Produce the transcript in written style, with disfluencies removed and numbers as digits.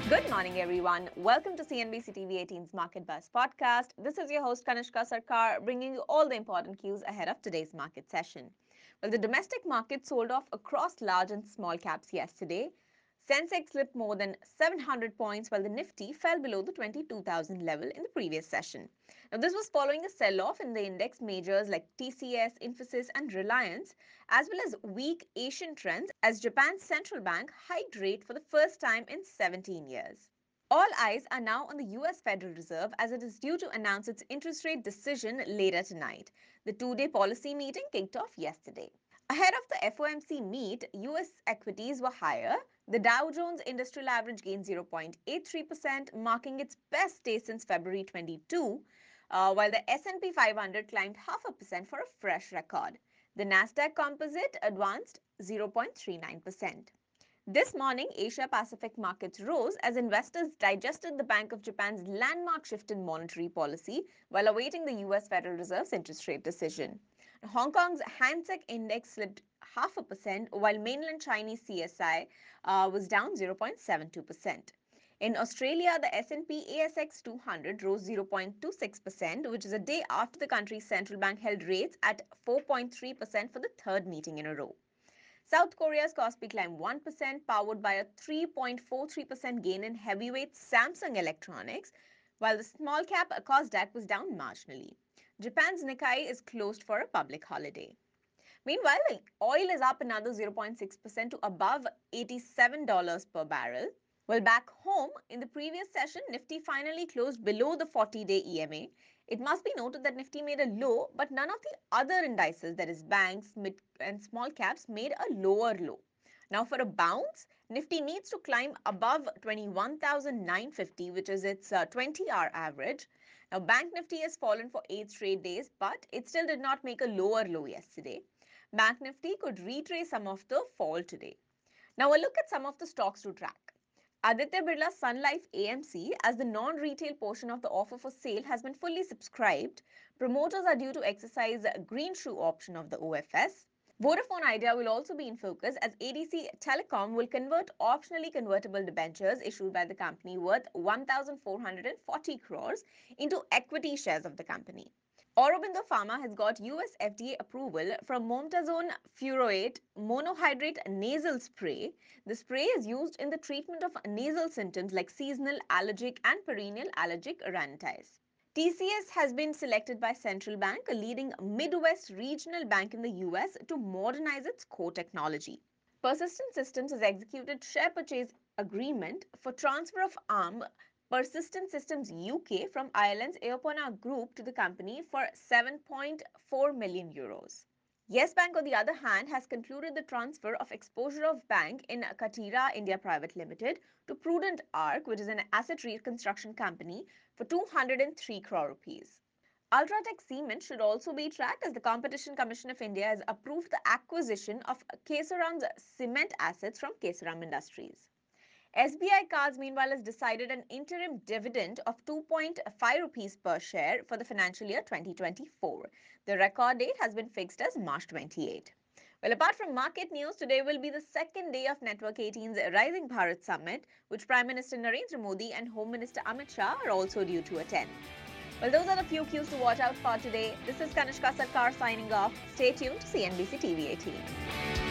Good morning, everyone. Welcome to CNBC TV 18's Market Buzz podcast. This is your host, Kanishka Sarkar, bringing you all the important cues ahead of today's market session. Well, the domestic market sold off across large and small caps yesterday. Sensex slipped more than 700 points while the Nifty fell below the 22,000 level in the previous session. Now, this was following a sell-off in the index majors like TCS, Infosys and Reliance, as well as weak Asian trends as Japan's central bank hiked rate for the first time in 17 years. All eyes are now on the US Federal Reserve as it is due to announce its interest rate decision later tonight. The two-day policy meeting kicked off yesterday. Ahead of the FOMC meet, US equities were higher. The Dow Jones Industrial Average gained 0.83%, marking its best day since February 22, while the S&P 500 climbed 0.5% for a fresh record. The Nasdaq Composite advanced 0.39%. This morning, Asia-Pacific markets rose as investors digested the Bank of Japan's landmark shift in monetary policy while awaiting the US Federal Reserve's interest rate decision. Hong Kong's Hang Seng Index slipped 0.5%, while mainland Chinese CSI was down 0.72%. In Australia, the S&P ASX 200 rose 0.26%, which is a day after the country's central bank held rates at 4.3% for the third meeting in a row. South Korea's Kospi climbed 1%, powered by a 3.43% gain in heavyweight Samsung Electronics, while the small cap Kosdaq was down marginally. Japan's Nikkei is closed for a public holiday. Meanwhile, oil is up another 0.6% to above $87 per barrel. Well, back home, in the previous session, Nifty finally closed below the 40-day EMA. It must be noted that Nifty made a low, but none of the other indices, that is banks, mid and small caps, made a lower low. Now, for a bounce, Nifty needs to climb above 21,950, which is its 20-hour average. Now, Bank Nifty has fallen for 8 straight days, but it still did not make a lower low yesterday. Bank Nifty could retrace some of the fall today. Now, a look at some of the stocks to track. Aditya Birla Sun Life AMC, as the non-retail portion of the offer for sale has been fully subscribed, promoters are due to exercise a green shoe option of the OFS. Vodafone Idea will also be in focus as ADC Telecom will convert optionally convertible debentures issued by the company worth 1,440 crores into equity shares of the company. Aurobindo Pharma has got US FDA approval for mometasone furoate monohydrate nasal spray. The spray is used in the treatment of nasal symptoms like seasonal allergic and perennial allergic rhinitis. TCS has been selected by Central Bank, a leading Midwest regional bank in the US, to modernize its core technology. Persistent Systems has executed share purchase agreement for transfer of ARM Persistent Systems UK from Ireland's Eopona Group to the company for 7.4 million euros. Yes Bank, on the other hand, has concluded the transfer of exposure of bank in Katira India Private Limited to Prudent Arc, which is an asset reconstruction company, for 203 crore rupees. Ultratech Cement should also be tracked as the Competition Commission of India has approved the acquisition of Kesoram's cement assets from Kesoram Industries. SBI Cards, meanwhile, has decided an interim dividend of 2.5 rupees per share for the financial year 2024. The record date has been fixed as March 28. Well, apart from market news, today will be the second day of Network 18's Rising Bharat Summit, which Prime Minister Narendra Modi and Home Minister Amit Shah are also due to attend. Well, those are the few cues to watch out for today. This is Kanishka Sarkar signing off. Stay tuned to CNBC TV 18.